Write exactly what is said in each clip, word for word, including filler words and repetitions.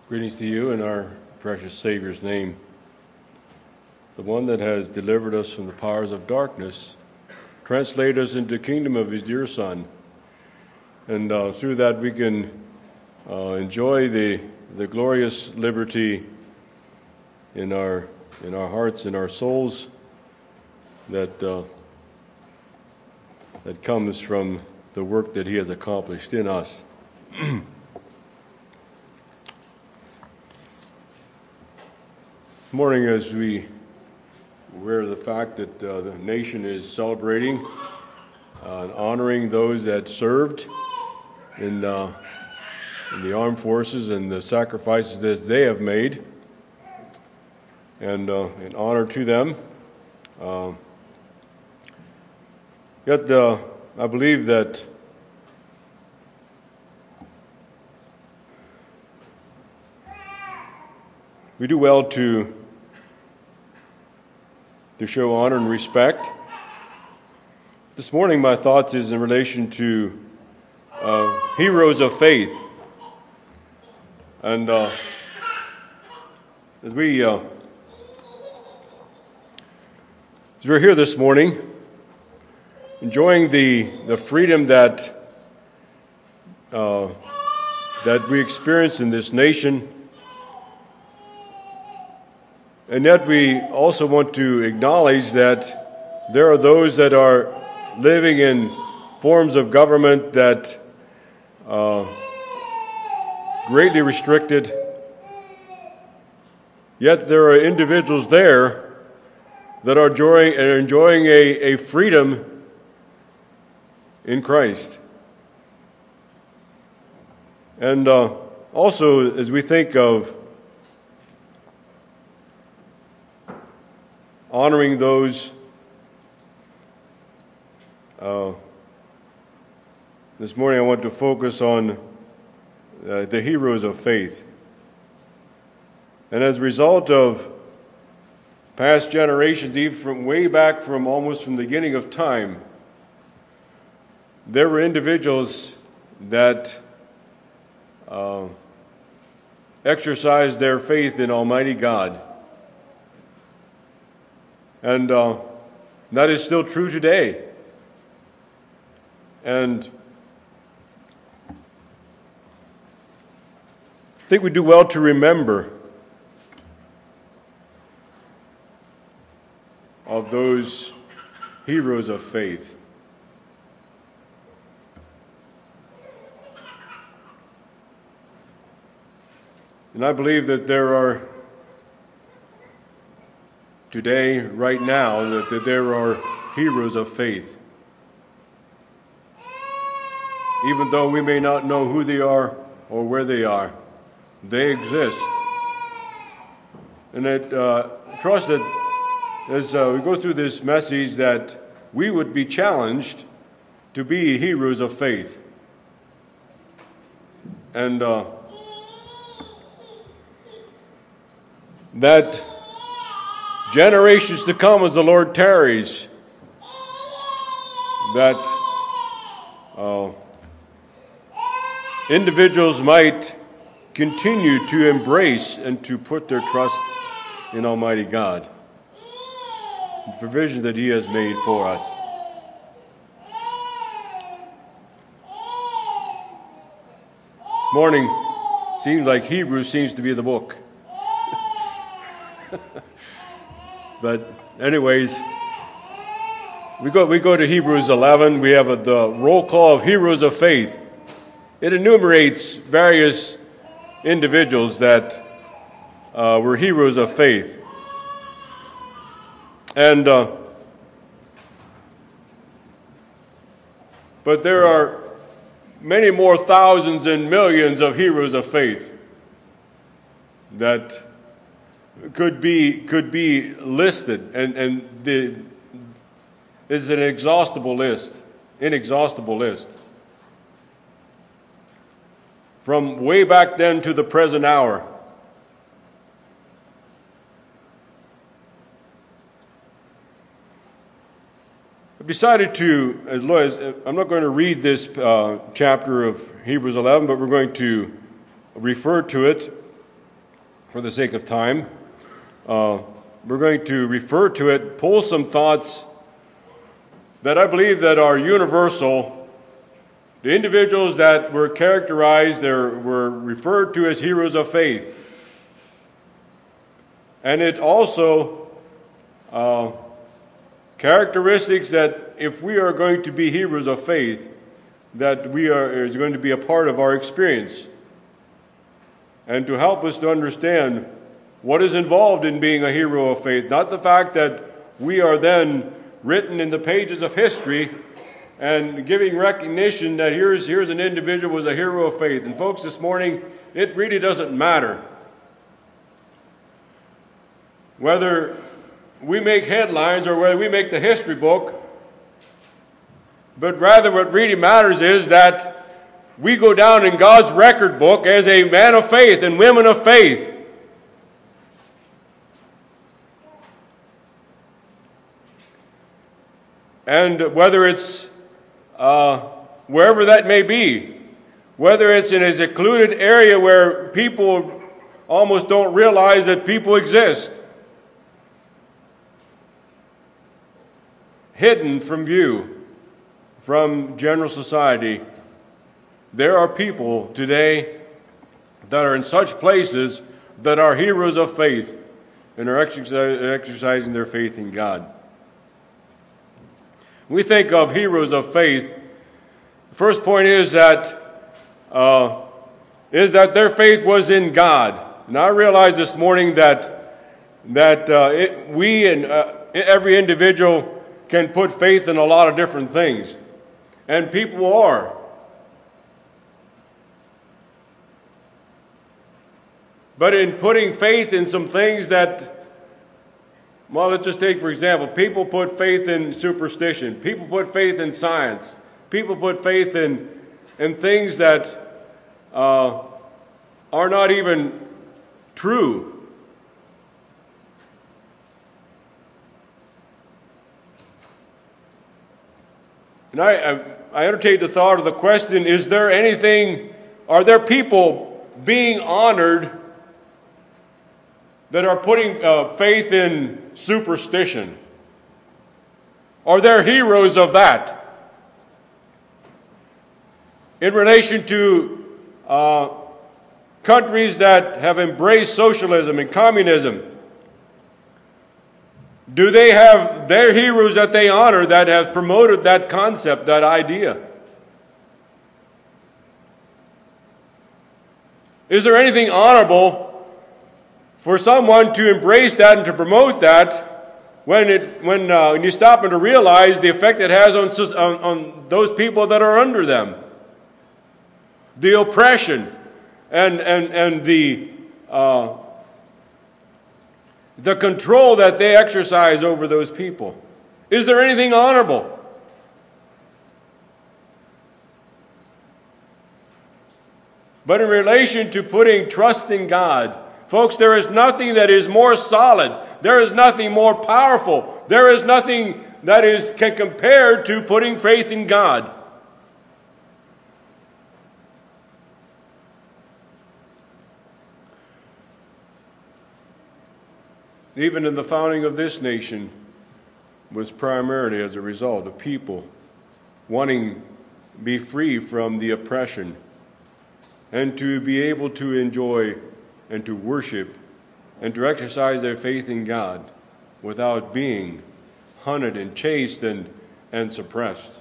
Greetings to you in our precious Savior's name, the one that has delivered us from the powers of darkness, translated us into the kingdom of his dear Son, and uh, through that we can uh, enjoy the the glorious liberty in our in our hearts, in our souls, that uh, that comes from the work that he has accomplished in us. This morning, as we aware of the fact that uh, the nation is celebrating uh, and honoring those that served in, uh, in the armed forces and the sacrifices that they have made, and uh, in honor to them. Uh, yet, uh, I believe that we do well to to show honor and respect. This morning, my thoughts is in relation to uh, heroes of faith. And uh, as we uh, as we're here this morning, enjoying the the freedom that uh, that we experience in this nation. And yet we also want to acknowledge that there are those that are living in forms of government that uh, greatly restricted. Yet there are individuals there that are enjoying, are enjoying a, a freedom in Christ. And uh, also, as we think of honoring those, uh, this morning I want to focus on uh, the heroes of faith. And as a result of past generations, even from way back from almost from the beginning of time, there were individuals that uh, exercised their faith in Almighty God. And uh, that is still true today. And I think we do well to remember of those heroes of faith. And I believe that there are today, right now, that, that there are heroes of faith. Even though we may not know who they are or where they are, they exist. And I uh, trust that as uh, we go through this message that we would be challenged to be heroes of faith. And uh, that generations to come, as the Lord tarries, that uh, individuals might continue to embrace and to put their trust in Almighty God, the provision that He has made for us. This morning seems like Hebrews seems to be the book. But anyways, we go we go to Hebrews eleven. We have a, the roll call of heroes of faith. It enumerates various individuals that uh, were heroes of faith. And uh, but there are many more thousands and millions of heroes of faith that could be could be listed, and and the is an exhaustible list, inexhaustible list, from way back then to the present hour. I've decided to, as lawyers, I'm not going to read this uh, chapter of Hebrews eleven, but we're going to refer to it for the sake of time, uh, we're going to refer to it, pull some thoughts that I believe that are universal. The individuals that were characterized, they were referred to as heroes of faith. And it also uh, characteristics that if we are going to be heroes of faith, that we are is going to be a part of our experience. And to help us to understand what is involved in being a hero of faith, not the fact that we are then written in the pages of history and giving recognition that here's, here's an individual who was a hero of faith. And folks, this morning, it really doesn't matter whether we make headlines or whether we make the history book, but rather what really matters is that we go down in God's record book as a man of faith and women of faith. And whether it's uh, wherever that may be, whether it's in a secluded area where people almost don't realize that people exist, hidden from view, from general society, there are people today that are in such places that are heroes of faith and are exercising their faith in God. We think of heroes of faith. The first point is that uh, is that their faith was in God. And I realize this morning that that uh, it, we and uh, every individual can put faith in a lot of different things, and people are. But in putting faith in some things that, well, let's just take, for example, people put faith in superstition. People put faith in science. People put faith in, in things that uh, are not even true. And I, I, I entertain the thought of the question, is there anything, are there people being honored that are putting uh, faith in superstition? Are there heroes of that? In relation to uh, countries that have embraced socialism and communism, do they have their heroes that they honor that have promoted that concept, that idea? Is there anything honorable for someone to embrace that and to promote that when it when, uh, when you stop and to realize the effect it has on, on, on those people that are under them? The oppression and, and, and the, uh, the control that they exercise over those people. Is there anything honorable? But in relation to putting trust in God, folks, there is nothing that is more solid. There is nothing more powerful. There is nothing that is can compare to putting faith in God. Even in the founding of this nation was primarily as a result of people wanting to be free from the oppression and to be able to enjoy and to worship and to exercise their faith in God without being hunted and chased and, and suppressed.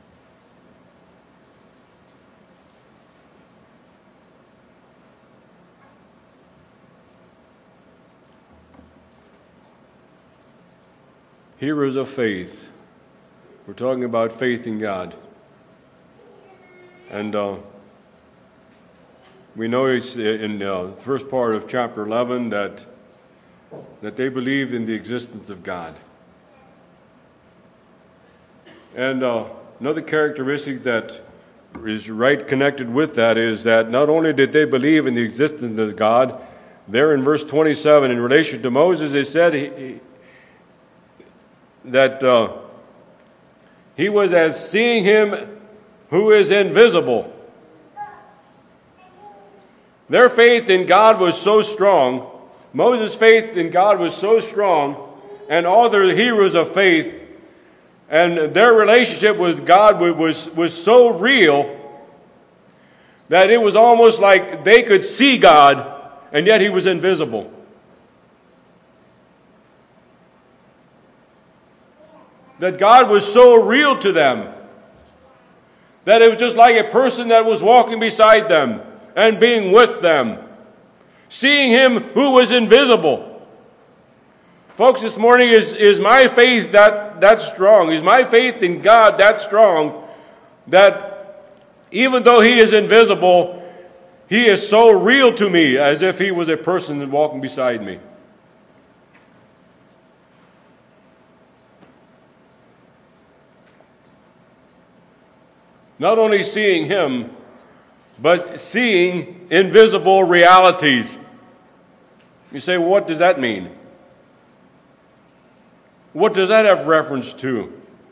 Heroes of faith. We're talking about faith in God. And uh, we know in uh, the first part of chapter eleven that, that they believed in the existence of God. And uh, another characteristic that is right connected with that is that not only did they believe in the existence of God, there in verse twenty-seven, in relation to Moses, they said he, he, that uh, he was as seeing him who is invisible. Their faith in God was so strong Moses' faith in God was so strong, and all the heroes of faith, and their relationship with God was, was so real that it was almost like they could see God, and yet he was invisible. That God was so real to them that it was just like a person that was walking beside them and being with them, seeing him who was invisible. Folks, this morning, is, is my faith that, that strong? Is my faith in God that strong that even though he is invisible, he is so real to me as if he was a person walking beside me? Not only seeing him, but seeing invisible realities. You say, well, what does that mean? What does that have reference to?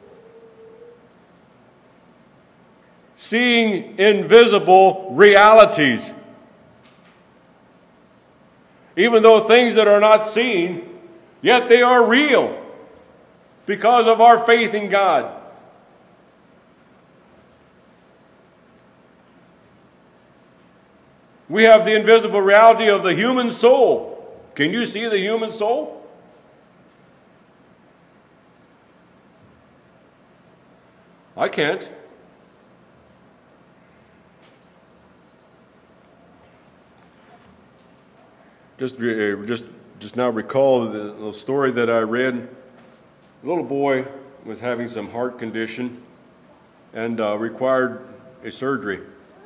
Seeing invisible realities. Even though things that are not seen, yet they are real because of our faith in God. We have the invisible reality of the human soul. Can you see the human soul? I can't. Just, just, just now recall the, the story that I read. A little boy was having some heart condition and uh, required a surgery.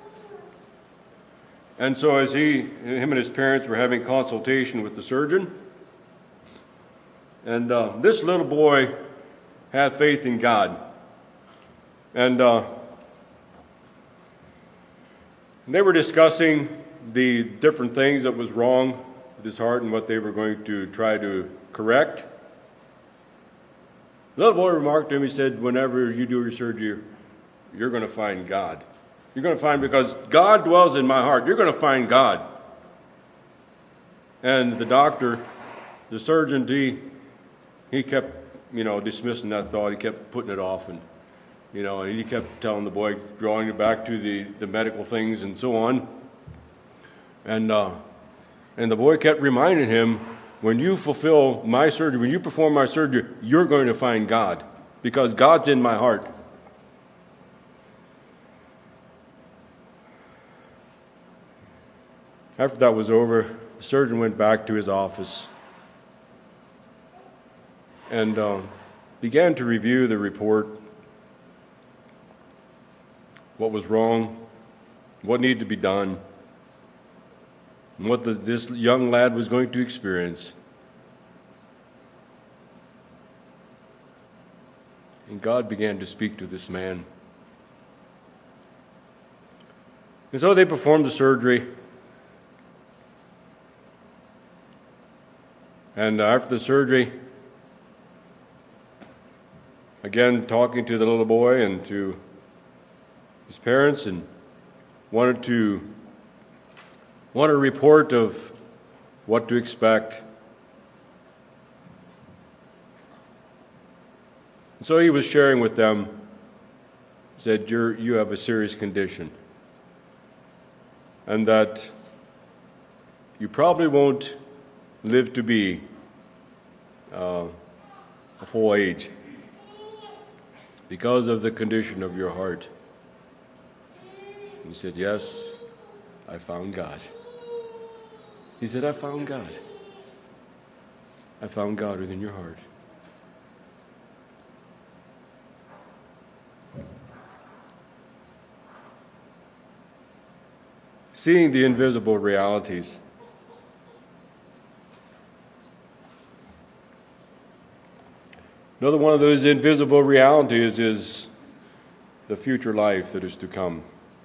And so as he, him and his parents were having consultation with the surgeon, and uh, this little boy had faith in God. And uh, they were discussing the different things that was wrong with his heart and what they were going to try to correct. The little boy remarked to him, he said, whenever you do your surgery, you're going to find God. You're going to find, because God dwells in my heart, you're going to find God. And the doctor, the surgeon, he, he kept, you know, dismissing that thought. He kept putting it off, and, you know, and he kept telling the boy, drawing it back to the, the medical things and so on. And, uh, and the boy kept reminding him, when you fulfill my surgery, when you perform my surgery, you're going to find God, because God's in my heart. After that was over, the surgeon went back to his office and uh, began to review the report, what was wrong, what needed to be done, and what the, this young lad was going to experience. And God began to speak to this man. And so they performed the surgery. And after the surgery, again talking to the little boy and to his parents, and wanted to want a report of what to expect. And so he was sharing with them, said, You're, you have a serious condition, and that you probably won't live to be uh, a full age because of the condition of your heart. He said, yes, I found God. He said, I found God. I found God within your heart. Seeing the invisible realities. Another one of those invisible realities is the future life that is to come.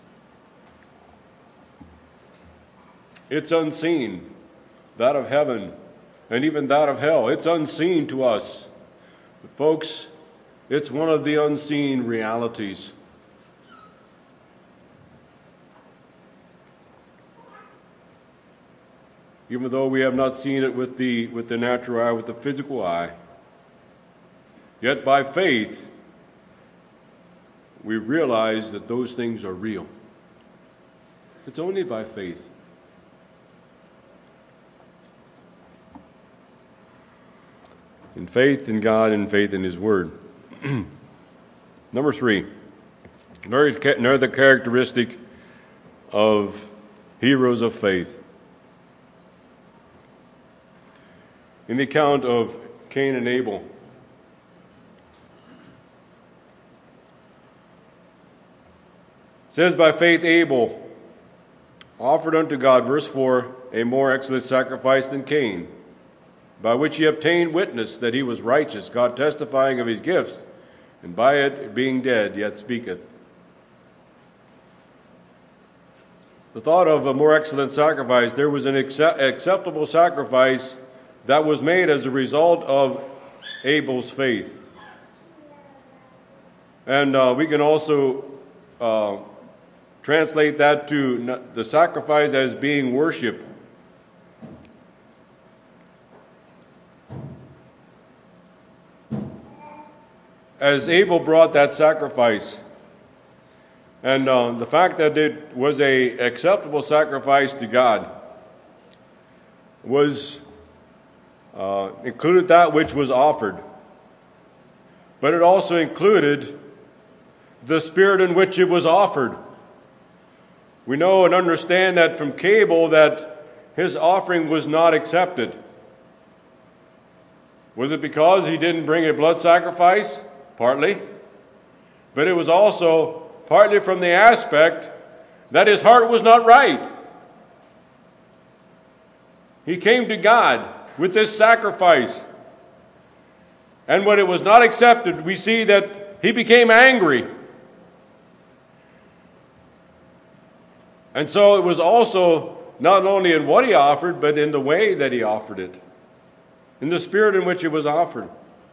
It's unseen, that of heaven, and even that of hell. It's unseen to us. But folks, it's one of the unseen realities. even though we have not seen it with the, with the natural eye, with the physical eye. Yet by faith, we realize that those things are real. It's only by faith. In faith in God and faith in His Word. Number three, another characteristic of heroes of faith. In the account of Cain and Abel, it says, by faith Abel offered unto God, verse four, a more excellent sacrifice than Cain, by which he obtained witness that he was righteous, God testifying of his gifts, and by it being dead yet speaketh. The thought of a more excellent sacrifice, there was an accept- acceptable sacrifice that was made as a result of Abel's faith. And uh, we can also uh, translate that to the sacrifice as being worship. As Abel brought that sacrifice, and uh, the fact that it was a acceptable sacrifice to God was uh, included that which was offered, but it also included the spirit in which it was offered. We know and understand that from Abel that his offering was not accepted. Was it because he didn't bring a blood sacrifice? Partly. But it was also partly from the aspect that his heart was not right. He came to God with this sacrifice. And when it was not accepted, we see that he became angry. And so it was also not only in what he offered, but in the way that he offered it, in the spirit in which it was offered.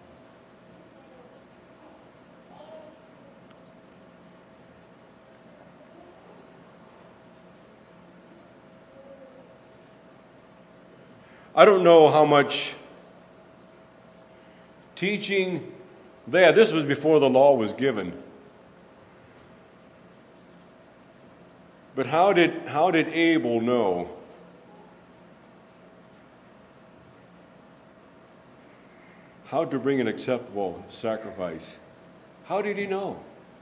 I don't know how much teaching there, this was before the law was given. But how did, how did Abel know how to bring an acceptable sacrifice? How did he know?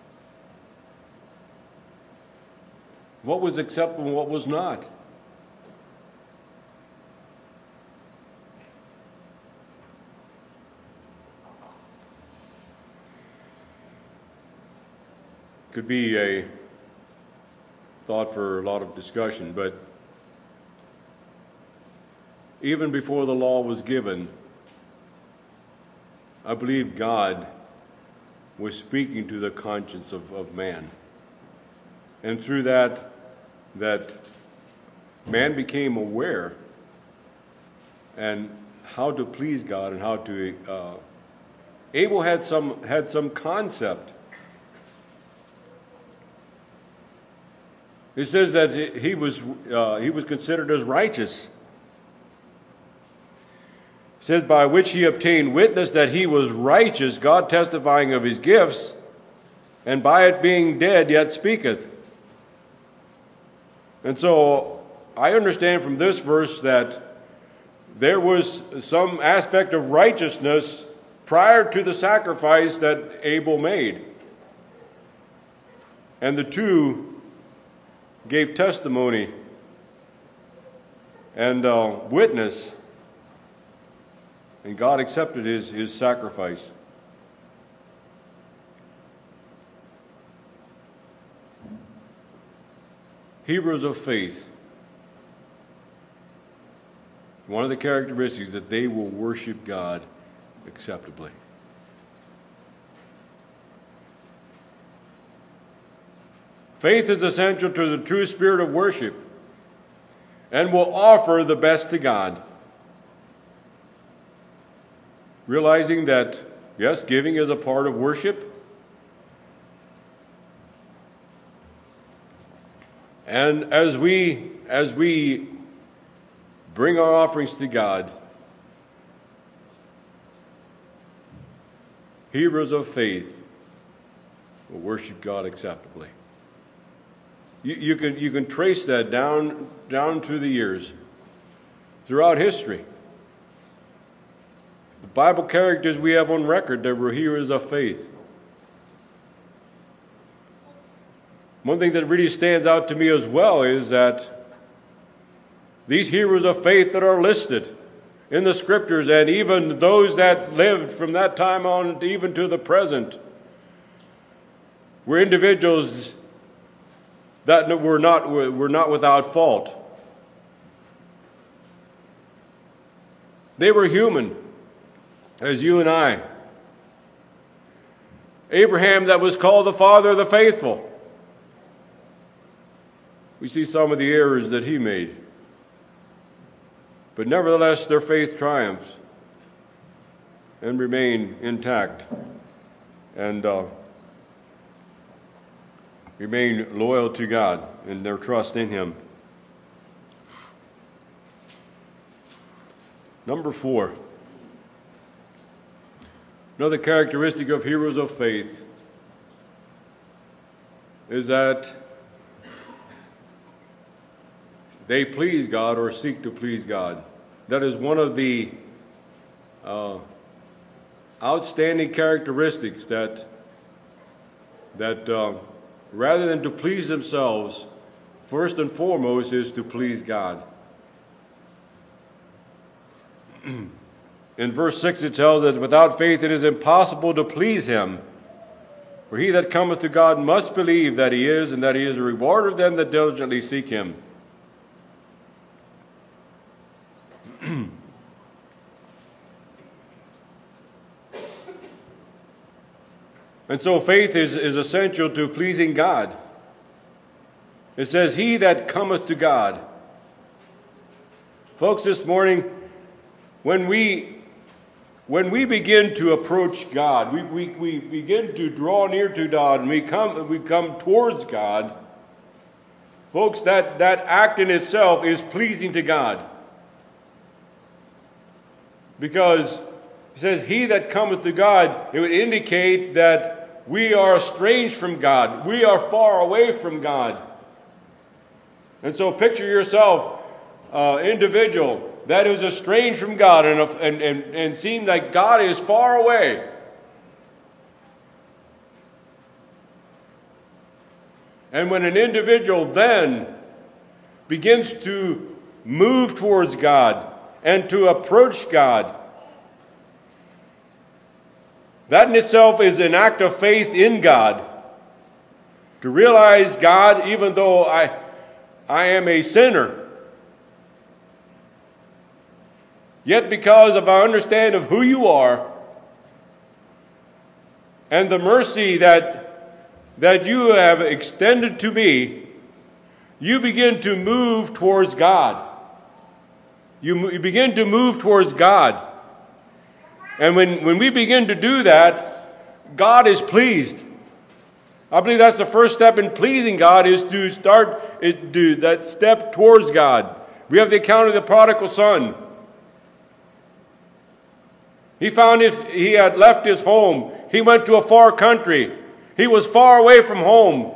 What was acceptable and what was not? Could be a thought for a lot of discussion, but even before the law was given, I believe God was speaking to the conscience of, of man. And through that, that man became aware and how to please God and how to, uh, Abel had some, had some concept. It says that he was, uh, he was considered as righteous. It says, by which he obtained witness that he was righteous, God testifying of his gifts, and by it being dead yet speaketh. And so I understand from this verse that there was some aspect of righteousness prior to the sacrifice that Abel made. And the two gave testimony and uh, witness, and God accepted his, his sacrifice. Heroes of faith, one of the characteristics that they will worship God acceptably. Faith is essential to the true spirit of worship and will offer the best to God. Realizing that, yes, giving is a part of worship. And as we, as we bring our offerings to God. Heroes of faith will worship God acceptably. You, you can you can trace that down down through the years, throughout history. The Bible characters we have on record that were heroes of faith. One thing that really stands out to me as well is that these heroes of faith that are listed in the Scriptures, and even those that lived from that time on even to the present, were individuals that were not, were not without fault. They were human, as you and I. Abraham, that was called the father of the faithful. We see some of the errors that he made. But nevertheless, their faith triumphs and remain intact and uh, remain loyal to God in their trust in Him. Number four, another characteristic of heroes of faith is that they please God or seek to please God. That is one of the uh, outstanding characteristics that, that uh, rather than to please themselves, first and foremost is to please God. In verse six it tells us, without faith it is impossible to please Him. For he that cometh to God must believe that He is, and that He is a rewarder of them that diligently seek Him. And so faith is, is essential to pleasing God. It says, he that cometh to God. Folks, this morning, when we when we begin to approach God, we, we, we begin to draw near to God, and we come we come towards God, folks, that, that act in itself is pleasing to God. Because it says, he that cometh to God, it would indicate that we are estranged from God. We are far away from God. And so picture yourself, uh, individual that is estranged from God and, and, and, and seems like God is far away. And when an individual then begins to move towards God and to approach God, that in itself is an act of faith in God. To realize, God, even though I, I am a sinner, yet because of our understanding of who you are and the mercy that, that you have extended to me, you begin to move towards God. You, you begin to move towards God. And when, when we begin to do that, God is pleased. I believe that's the first step in pleasing God, is to start it, do that step towards God. We have the account of the prodigal son. He found if he had left his home. He went to a far country. He was far away from home.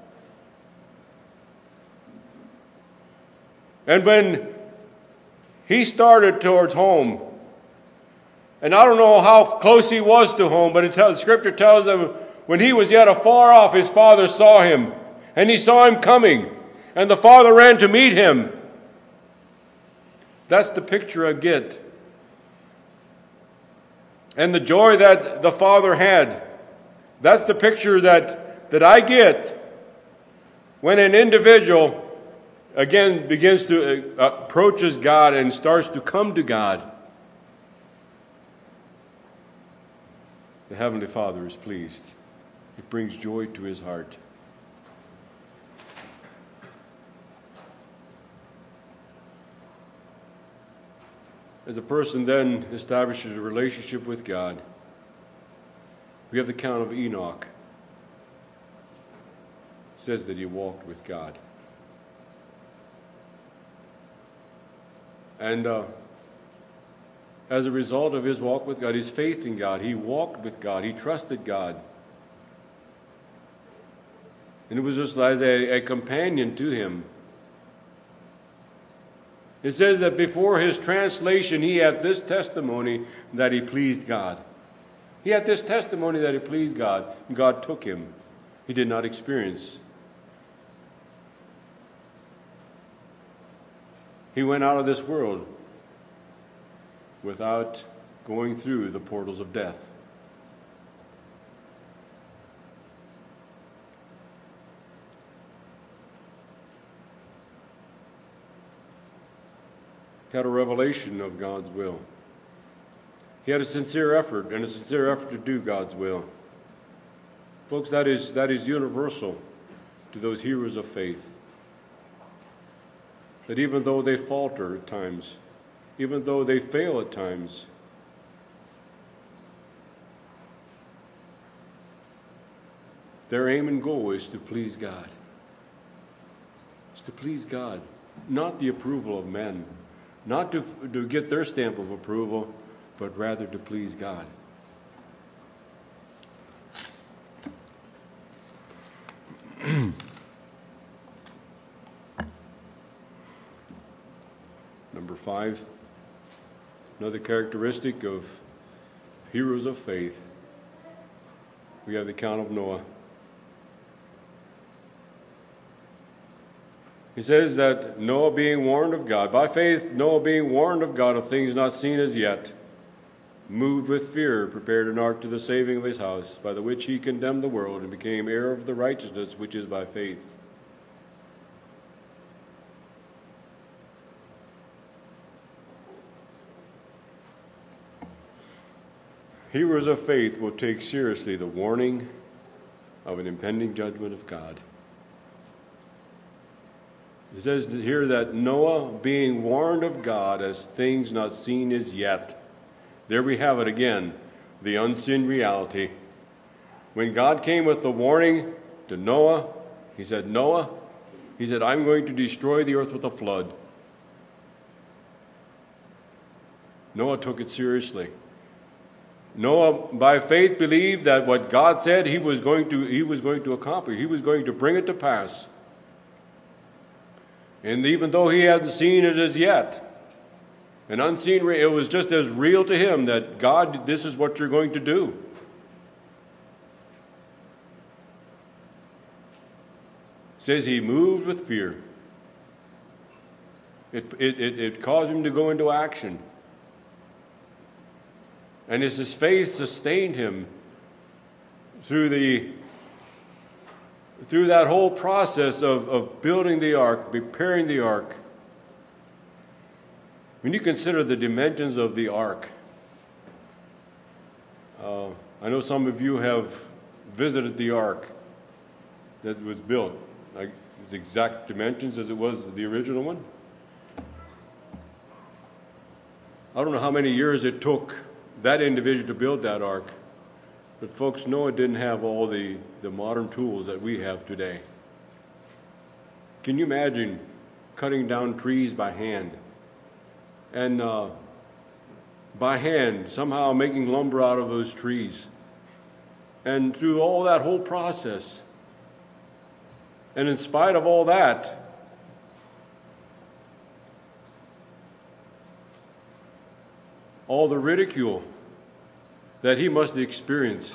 And when he started towards home, and I don't know how close he was to home, but it tells, Scripture tells them when he was yet afar off, his father saw him, and he saw him coming, and the father ran to meet him. That's the picture I get. And the joy that the father had, that's the picture that, that I get when an individual, again, begins to uh, approaches God and starts to come to God. The Heavenly Father is pleased. It brings joy to His heart. As a person then establishes a relationship with God, we have the account of Enoch. It says that he walked with God. And uh, as a result of his walk with God, his faith in God, he walked with God, he trusted God. And it was just as a, a companion to him. It says that before his translation, he had this testimony that he pleased God. He had this testimony that he pleased God, and God took him. He did not experience. He went out of this world without going through the portals of death. He had a revelation of God's will. He had a sincere effort and a sincere effort to do God's will. Folks, that is, that is universal to those heroes of faith. That even though they falter at times, even though they fail at times, their aim and goal is to please God. It's to please God, not the approval of men, not to, to get their stamp of approval, but rather to please God. Number five, another characteristic of heroes of faith, we have the account of Noah. He says that Noah being warned of God, by faith, Noah being warned of God of things not seen as yet, moved with fear, prepared an ark to the saving of his house, by the which he condemned the world and became heir of the righteousness which is by faith. Heroes of faith will take seriously the warning of an impending judgment of God. It says here that Noah, being warned of God as things not seen as yet. There we have it again, the unseen reality. When God came with the warning to Noah, he said, Noah, he said, I'm going to destroy the earth with a flood. Noah took it seriously. Noah, by faith, believed that what God said he was going to, he was going to accomplish. He was going to bring it to pass. And even though he hadn't seen it as yet, an unseen, it was just as real to him that God, this is what you're going to do. It says he moved with fear. It, it, it, it caused him to go into action. And as his faith sustained him through the through that whole process of, of building the ark, preparing the ark. When you consider the dimensions of the ark, uh, I know some of you have visited the ark that was built, like its exact dimensions as it was the original one. I don't know how many years it took that individual to build that ark. But folks, Noah didn't have all the, the modern tools that we have today. Can you imagine cutting down trees by hand? And uh, by hand, somehow making lumber out of those trees. And through all that whole process, and in spite of all that, all the ridicule that he must experience.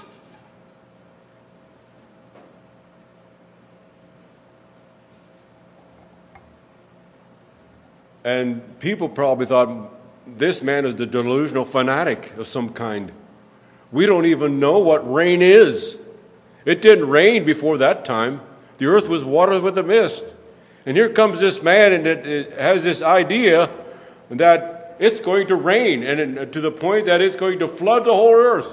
And people probably thought, this man is the delusional fanatic of some kind. We don't even know what rain is. It didn't rain before that time. The earth was watered with a mist. And here comes this man, and it, it has this idea that it's going to rain, and it, to the point that it's going to flood the whole earth.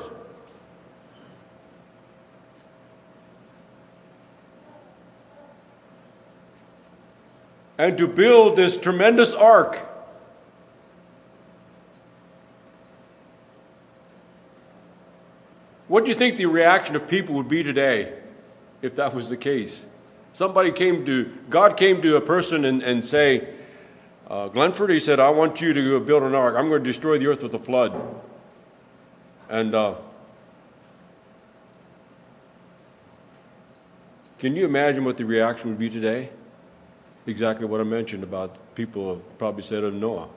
And to build this tremendous ark. What do you think the reaction of people would be today if that was the case? Somebody came to, God came to a person and, and say, Uh, Glenford, he said, I want you to build an ark. I'm going to destroy the earth with a flood. And uh, can you imagine what the reaction would be today? Exactly what I mentioned about people have probably said of Noah.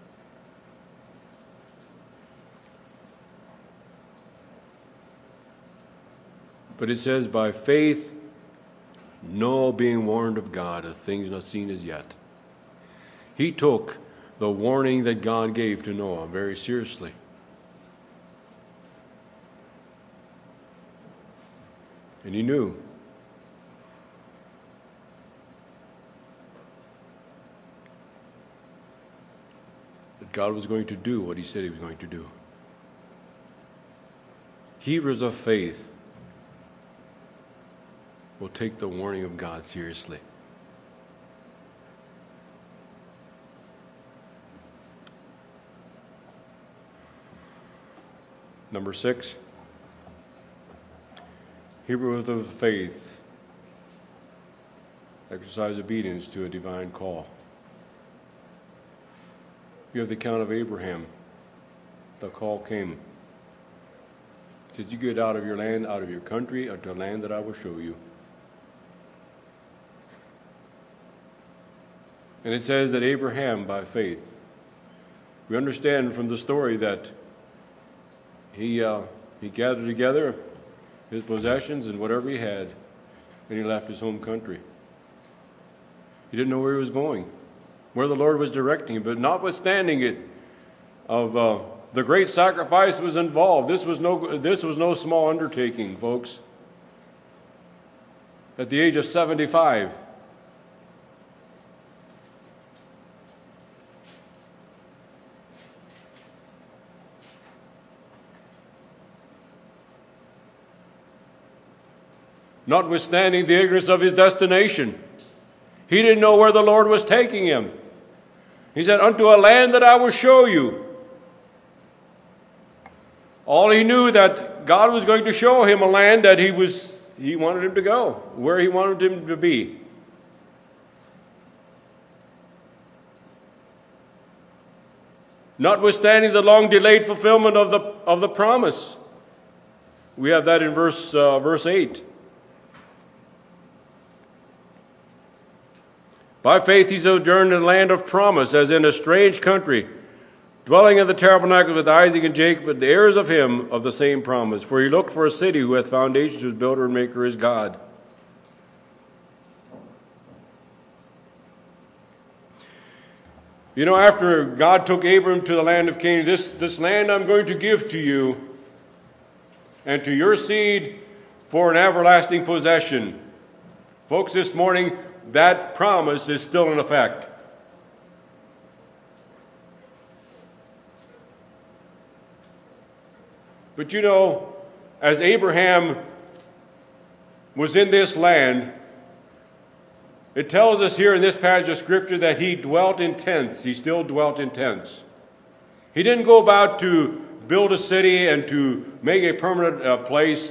But it says, by faith, Noah being warned of God of things not seen as yet. He took the warning that God gave to Noah very seriously. And he knew that God was going to do what he said he was going to do. Hebrews of faith will take the warning of God seriously. Number six, Hebrews of faith exercise obedience to a divine call. You have the account of Abraham. The call came. It says, you get out of your land, out of your country, unto a land that I will show you. And it says that Abraham, by faith, we understand from the story that he uh, he gathered together his possessions and whatever he had, and he left his home country. He didn't know where he was going, where the Lord was directing him, but notwithstanding it, of uh, the great sacrifice was involved. This was no this was no small undertaking, folks. At the age of seventy-five. Notwithstanding the ignorance of his destination. He didn't know where the Lord was taking him. He said, unto a land that I will show you. All he knew that God was going to show him a land that he was he wanted him to go, where he wanted him to be. Notwithstanding the long-delayed fulfillment of the of the promise. We have that in verse uh, verse eight. By faith he sojourned in a land of promise, as in a strange country, dwelling in the tabernacle with Isaac and Jacob, the heirs of him of the same promise. For he looked for a city who hath foundations, whose builder and maker is God. You know, after God took Abram to the land of Canaan, this, this land I'm going to give to you and to your seed for an everlasting possession. Folks, this morning, that promise is still in effect. But you know, as Abraham was in this land, it tells us here in this passage of Scripture that he dwelt in tents. He still dwelt in tents. He didn't go about to build a city and to make a permanent uh, place.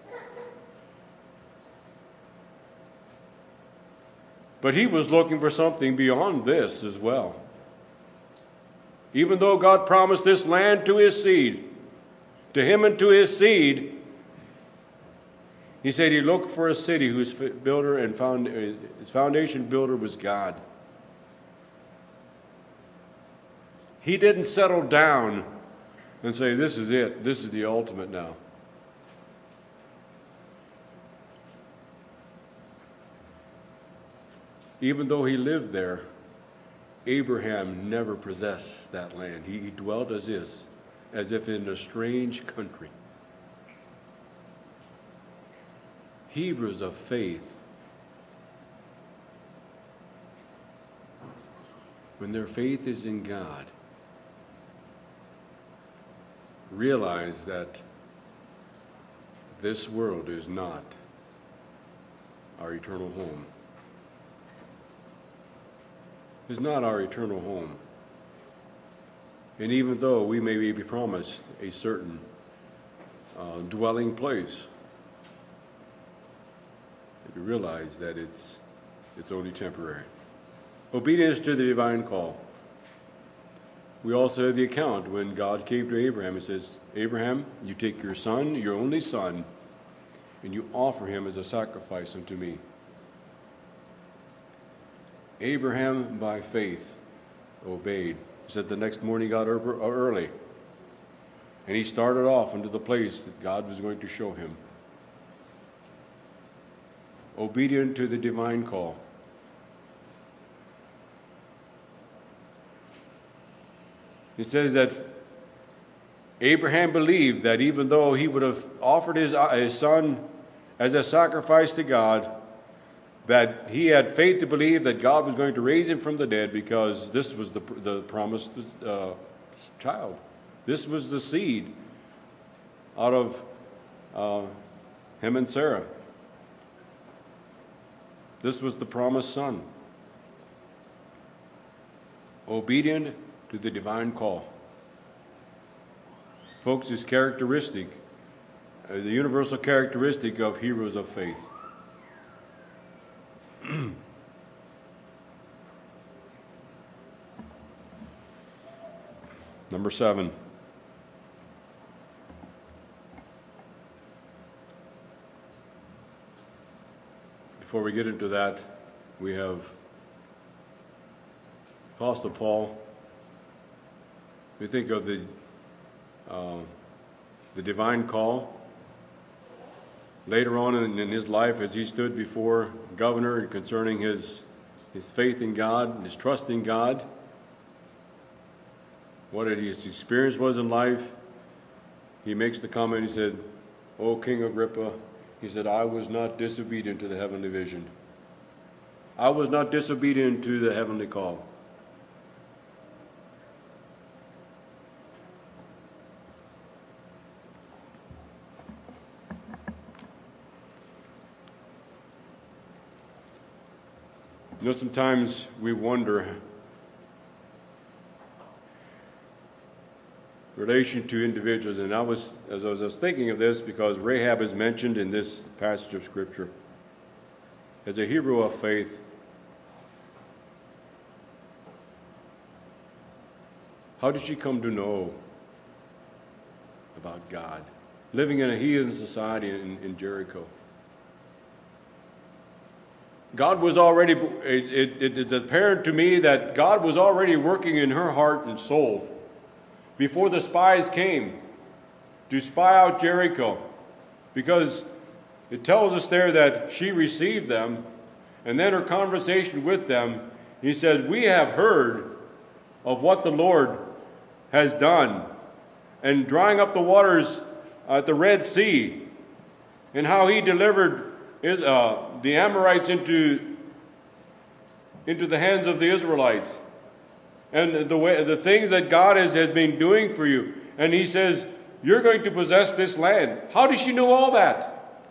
But he was looking for something beyond this as well. Even though God promised this land to his seed, to him and to his seed, he said he looked for a city whose builder and found, his foundation builder was God. He didn't settle down and say, this is it, this is the ultimate now. Even though he lived there, Abraham never possessed that land. He, he dwelt as is, as if in a strange country. Hebrews of faith, when their faith is in God, realize that this world is not our eternal home. Is not our eternal home. And even though we may be promised a certain uh, dwelling place, we realize that it's it's only temporary. Obedience to the divine call. we also have the account when God came to Abraham and says, Abraham, you take your son, your only son, and you offer him as a sacrifice unto me. Abraham, by faith, obeyed. He said the next morning he got up early, and he started off into the place that God was going to show him. Obedient to the divine call. It says that Abraham believed that even though he would have offered his, his son as a sacrifice to God, that he had faith to believe that God was going to raise him from the dead, because this was the, the promised uh, child. This was the seed out of uh, him and Sarah. This was the promised son. Obedient to the divine call. Folks, is characteristic, uh, the universal characteristic of heroes of faith. Number seven. Before we get into that, we have Apostle Paul. We think of the uh, the divine call. Later on in, in his life, as he stood before governor and concerning his his faith in God and his trust in God, what his experience was in life, he makes the comment, he said, O King Agrippa, he said, I was not disobedient to the heavenly vision. I was not disobedient to the heavenly call. You know, sometimes we wonder, relation to individuals, and I was, as I was thinking of this, because Rahab is mentioned in this passage of Scripture as a hero of faith. How did she come to know about God, living in a heathen society in, in Jericho? God was already, it, it is apparent to me that God was already working in her heart and soul before the spies came to spy out Jericho, because it tells us there that she received them, and then her conversation with them, he said, we have heard of what the Lord has done, and drying up the waters at the Red Sea, and how he delivered Is, uh, the Amorites into, into the hands of the Israelites, and the way, the things that God has, has been doing for you. And he says, you're going to possess this land. How did she know all that?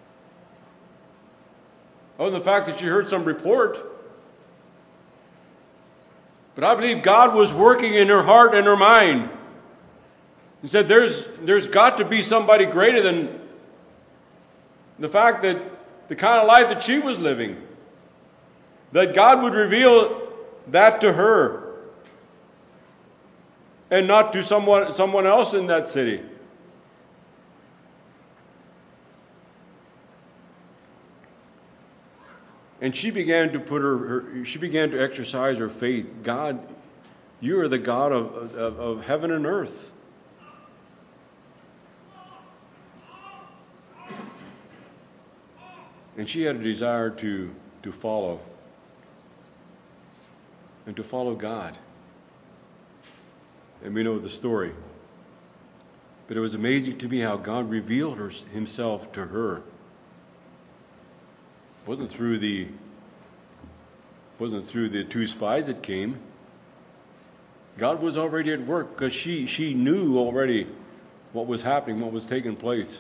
Oh, the fact that she heard some report. But I believe God was working in her heart and her mind. He said, there's, there's got to be somebody greater than the fact that the kind of life that she was living, that God would reveal that to her and not to someone, someone else in that city. And she began to put her, her she began to exercise her faith. God, you are the God of, of, of heaven and earth. And she had a desire to, to follow, and to follow God. And we know the story. But it was amazing to me how God revealed her, himself to her. It wasn't through the, wasn't through the two spies that came. God was already at work, because she, she knew already what was happening, what was taking place.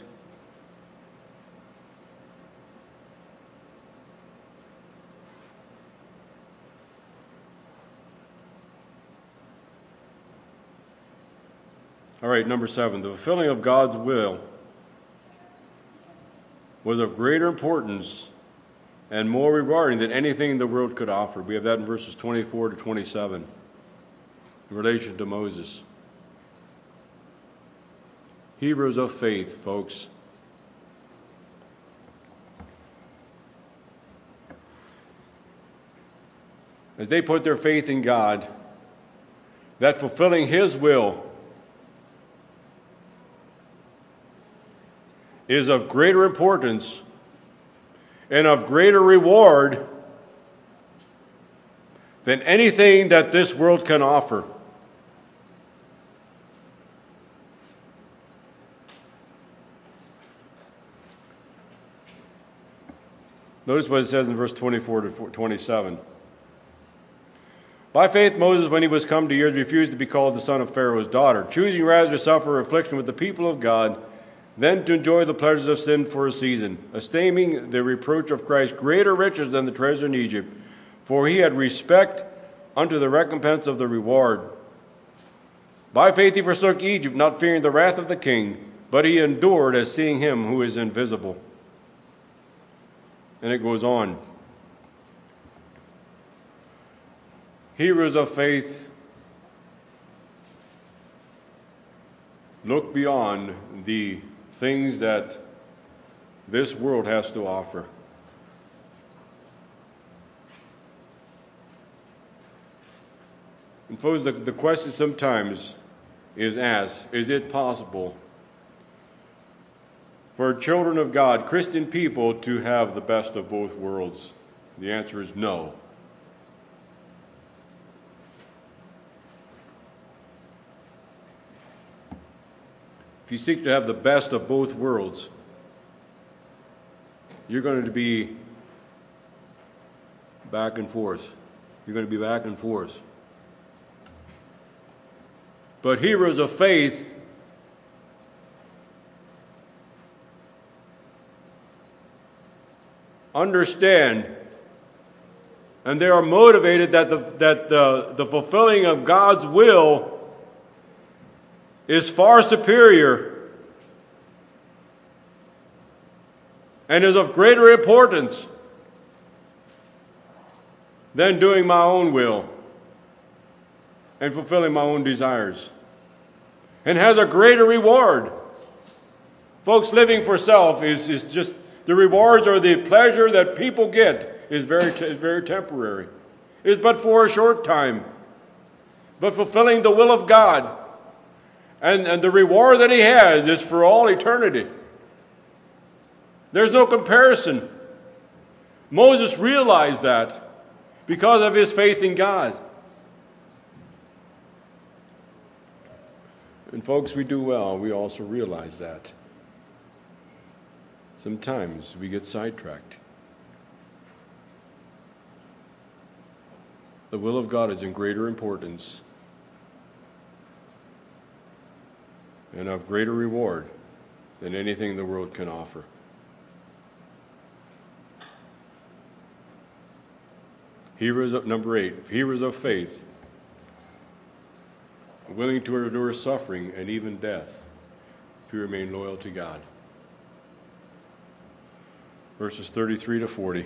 All right, number seven, the fulfilling of God's will was of greater importance and more rewarding than anything the world could offer. We have that in verses twenty-four to twenty-seven. in relation to Moses. Heroes of faith, folks. As they put their faith in God, that fulfilling His will is of greater importance and of greater reward than anything that this world can offer. Notice what it says in verse twenty-four to twenty-seven. By faith, Moses, when he was come to years, refused to be called the son of Pharaoh's daughter, choosing rather to suffer affliction with the people of God than to enjoy the pleasures of sin for a season, esteeming the reproach of Christ greater riches than the treasure in Egypt, for he had respect unto the recompense of the reward. By faith he forsook Egypt, not fearing the wrath of the king, but he endured as seeing him who is invisible. And it goes on. Heroes of faith look beyond the things that this world has to offer. And folks, the, the question sometimes is asked, is it possible for children of God, Christian people, to have the best of both worlds? The answer is no. If you seek to have the best of both worlds, you're going to be back and forth. You're going to be back and forth. But heroes of faith understand, and they are motivated that the, that the, the fulfilling of God's will is far superior and is of greater importance than doing my own will and fulfilling my own desires, and has a greater reward. Folks, living for self is, is just, the rewards or the pleasure that people get is very, is very temporary. It's but for a short time. But fulfilling the will of God and, and the reward that He has is for all eternity. There's no comparison. Moses realized that because of his faith in God. And folks, we do well. We also realize that. Sometimes we get sidetracked. The will of God is in greater importance and of greater reward than anything the world can offer. Heroes of, number eight, heroes of faith, willing to endure suffering and even death to remain loyal to God. Verses thirty-three to forty.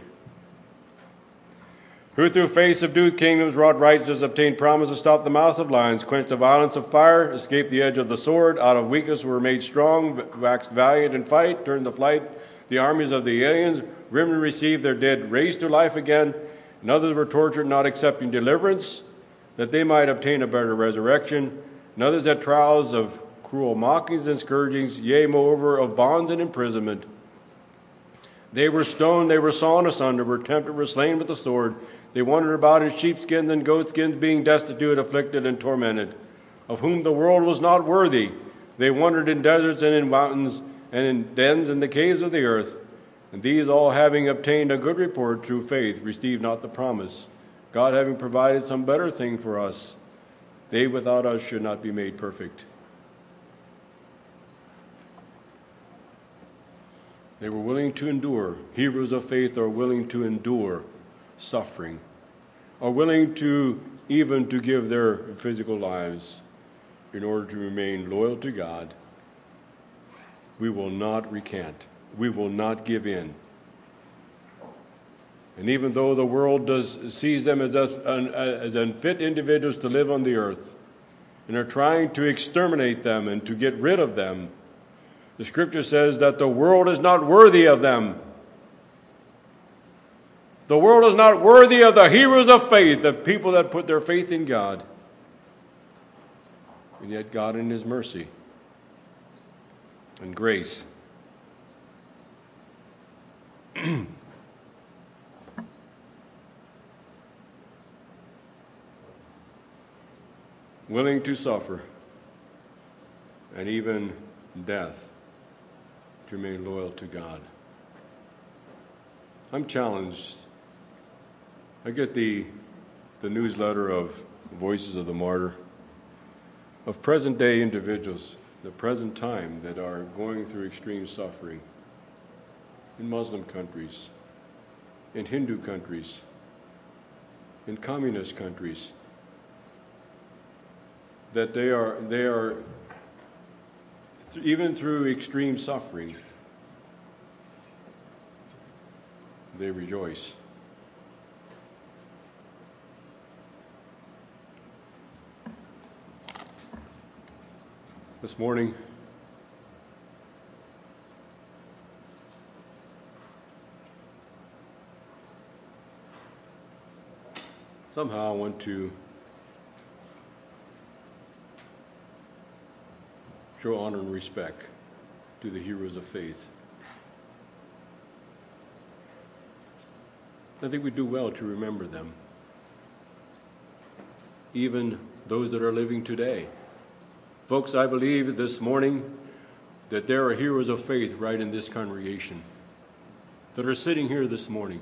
Who through faith subdued kingdoms, wrought righteousness, obtained promises, stopped the mouth of lions, quenched the violence of fire, escaped the edge of the sword, out of weakness were made strong, waxed valiant in fight, turned to flight the armies of the aliens, women received their dead raised to life again, and others were tortured, not accepting deliverance, that they might obtain a better resurrection, and others had trials of cruel mockings and scourgings, yea, moreover, of bonds and imprisonment. They were stoned, they were sawn asunder, were tempted, were slain with the sword. They wandered about in sheepskins and goatskins, being destitute, afflicted, and tormented, of whom the world was not worthy. They wandered in deserts and in mountains and in dens and the caves of the earth. And these all, having obtained a good report through faith, received not the promise, God having provided some better thing for us. They without us should not be made perfect. They were willing to endure. Heroes of faith are willing to endure suffering, are willing to even to give their physical lives in order to remain loyal to God. We will not recant. We will not give in. And even though the world does sees them as, as unfit individuals to live on the earth, and are trying to exterminate them and to get rid of them, the Scripture says that the world is not worthy of them. The world is not worthy of the heroes of faith, the people that put their faith in God. And yet God in His mercy and grace willing to suffer and even death to remain loyal to God. I'm challenged. I get the, the newsletter of Voices of the Martyr, of present-day individuals, the present time, that are going through extreme suffering in Muslim countries, in Hindu countries, in communist countries, that they are, they are even through extreme suffering, they rejoice. This morning, somehow I want to show honor and respect to the heroes of faith. I think we do well to remember them, even those that are living today. Folks, I believe this morning that there are heroes of faith right in this congregation that are sitting here this morning.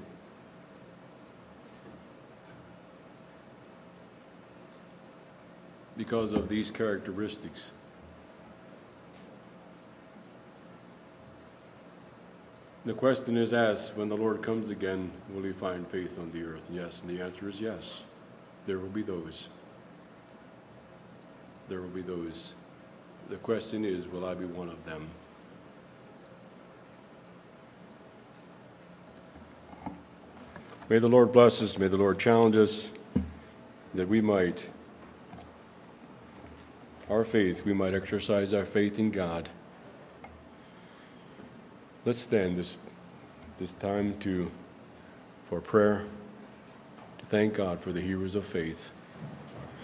Because of these characteristics. The question is asked, when the Lord comes again, will He find faith on the earth? Yes, and the answer is yes. There will be those. There will be those. The question is, will I be one of them? May the Lord bless us, may the Lord challenge us, that we might, our faith, we might exercise our faith in God. Let's stand this, this time to, for prayer, to thank God for the heroes of faith.